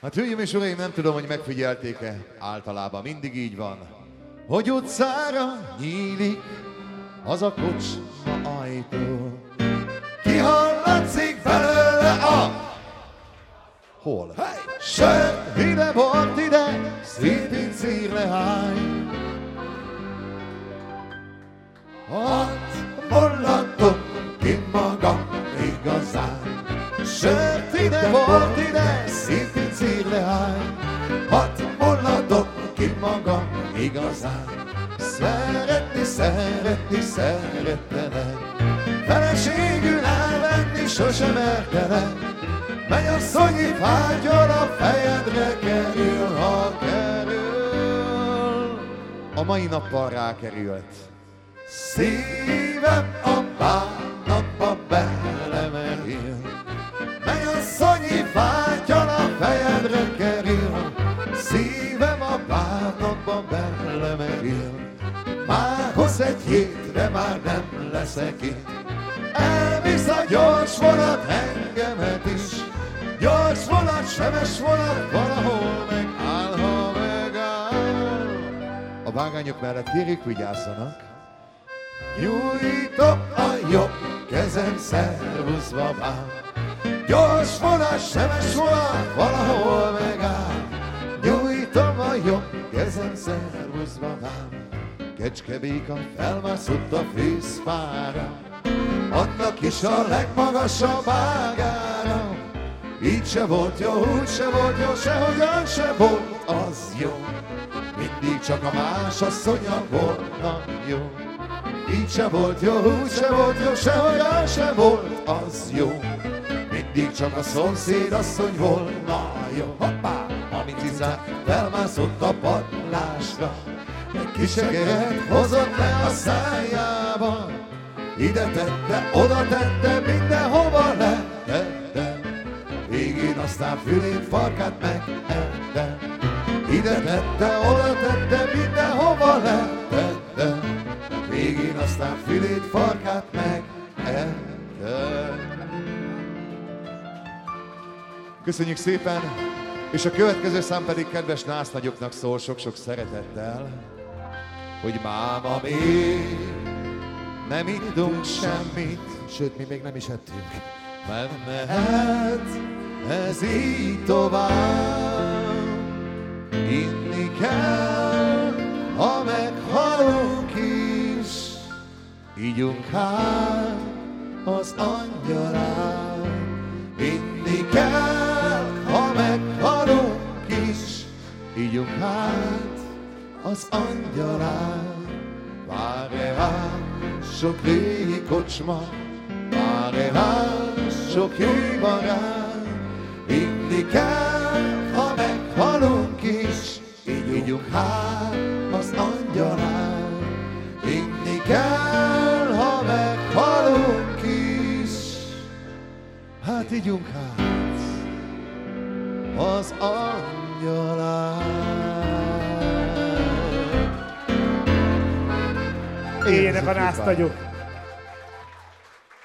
Hát hölgyeim és uraim, nem tudom, hogy megfigyelték-e, általában mindig így van, hogy utcára nyílik az a kocsma ajtó. Kihallatszik belőle a... Hol? Hey! Sört ide, bort ide, színpincír lehány. Hadd mondatok ki magam igazán. Sört ide, bort ide, színpincír lehány. Hadd mondatok ki magam igazán. Szeretni, szeretni, szerettelek. Feleségül elvenni sosem mertelek. Mennyasszonyi fágyal a fejedre kerül, ha kerül. A mai nappal rákerült. Szívem a bánatba belemerül. Mennyasszonyi fágyal a fejedre kerül. Szívem a bánatba belemerül. Már hozz egy hétre, már nem leszek itt. Elvisz a gyors vonat engemet is. Gyors vonat, sebes vonat, valahol megáll, ha megáll. A vágányok mellett kérjük, vigyázzanak. Nyújtom a jobb kezem, szervusz babám. Gyors vonat, sebes vonat, valahol megáll. Nyújtom a jobb kezem, szervusz babám. Kecskebéka felmászott a fűszfára, annak is a legmagasabb ágára. Így se volt jó, úgy se volt jó, sehogyan se volt az jó. Mindig csak a más asszonya volna jó. Így se volt jó, úgy se volt jó, sehogyan se volt az jó. Mindig csak a szomszéd asszony volna jó. Hoppá! Amint Izák felmászott a padlásra, egy kis egeret hozott le a szájába. Ide tette, oda tette, mindenhova letette. Végén aztán fülét, farkát megette. Ide tette, oda tette, mindenhova letette. Végén aztán fülét, farkát megette. Köszönjük szépen! És a következő szám pedig kedves násznagyoknak szól sok-sok szeretettel, hogy máma még nem ittunk semmit, sőt, mi még nem is ettünk. mert mehet ez így tovább. Inni kell, ha meghalunk is, ígyunk hát az angyalán. Inni kell, ha meghalunk is, ígyunk hát az angyalán. Várj rám sok régi kocsma, várj rám sok jó barát. Inni kell, ha meghalunk is, ígyunk hát az angyalán. Inni kell, ha meghalunk is, hát ígyunk hát az angyalán. Éljenek a násznagyok!